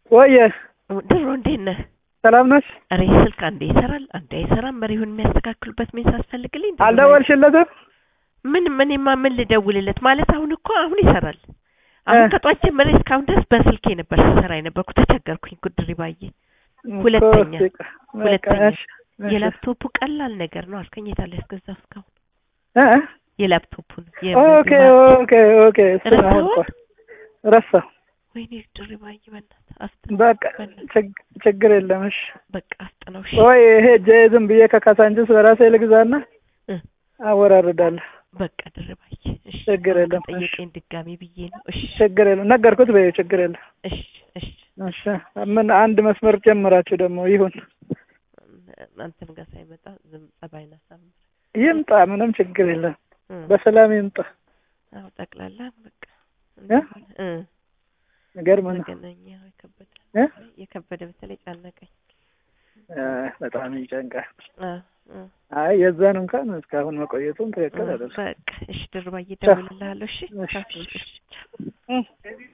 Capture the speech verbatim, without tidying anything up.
ወይ ድሮ እንዴት ነህ? ሰላም ነሽ? አሬ ስልክ አንዴ ይሰራል አንዴ አይሰራም። መሪውን የሚያስተካክሉበት ምን ሳስፈልግልኝ እንዴ? አልደወልሽለትም? ምን ምንማ ምን ልደውልለት ማለት አሁን እኮ አሁን ይሰራል። አሁን ከጧት ጀምሬ እስካሁን ድረስ በስልኬ ነበር ስሰራ የነበርኩት። ተቸገርኩኝ። ጉድሪ ባዬ ሁለተኛ ሁለተኛ የላፕቶፑ ቀላል ነገር ነው አልከኝ። የታለ ያስገዛው እስካሁን እ የላፕቶፑን ኦኬ ኦኬ ኦኬ ረሳሁ። ወይኔ ጉድሪ ባዬ በእናትህ አፍጥ በቃ ችግር የለም። እሺ በቃ አፍጥነው። እሺ ወይ ሄጄ ዝም ብዬ ከካሳንችስ በራሴ ልግዛና አወራርዳለሁ። በቃ ድርባዬ እሺ ችግር የለም። ጠይቀኝ ድጋሚ ብዬ ነው። እሺ ችግር የለም ነገርኩት በይ ችግር የለም። እሺ እሺ እሺ ምን አንድ መስመር ጀምራችሁ ደግሞ ይሁን አንተም ጋር ሳይመጣ ዝም ጸባይና ሳምር ይምጣ ምንም ችግር የለም። በሰላም ይምጣ። አው ጠቅላላ በቃ እ ነገር ምን ገናኛ የከበደ እ የከበደ በተለይ ጫነቀኝ። በጣም ይጨንቃል። አ አይ የዛን እንኳን እስካሁን መቆየቱን ትክክል አይደለም። በቃ እሺ ድርባዬ ደውልልሃለሁ። እሺ እሺ